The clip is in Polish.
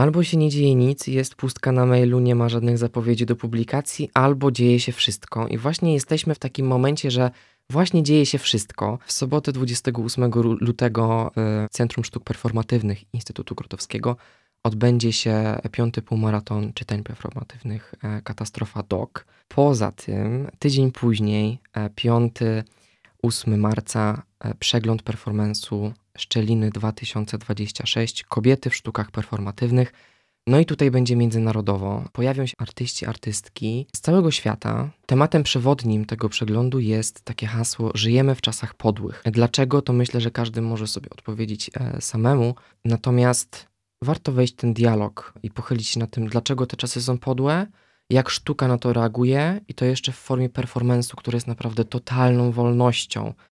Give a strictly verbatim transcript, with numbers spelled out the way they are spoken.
Albo się nie dzieje nic, jest pustka na mailu, nie ma żadnych zapowiedzi do publikacji, albo dzieje się wszystko. I właśnie jesteśmy w takim momencie, że właśnie dzieje się wszystko. W sobotę dwudziestego ósmego lutego w Centrum Sztuk Performatywnych Instytutu Grotowskiego odbędzie się piąty półmaraton czytań performatywnych Katastrofa Doc. Poza tym tydzień później, piątego ósmego marca, przegląd performance'u Szczeliny dwa tysiące dwadzieścia sześć, kobiety w sztukach performatywnych. No i tutaj będzie międzynarodowo. Pojawią się artyści, artystki z całego świata. Tematem przewodnim tego przeglądu jest takie hasło „Żyjemy w czasach podłych”. Dlaczego? To myślę, że każdy może sobie odpowiedzieć e, samemu. Natomiast warto wejść w ten dialog i pochylić się nad tym, dlaczego te czasy są podłe, jak sztuka na to reaguje i to jeszcze w formie performance'u, który jest naprawdę totalną wolnością.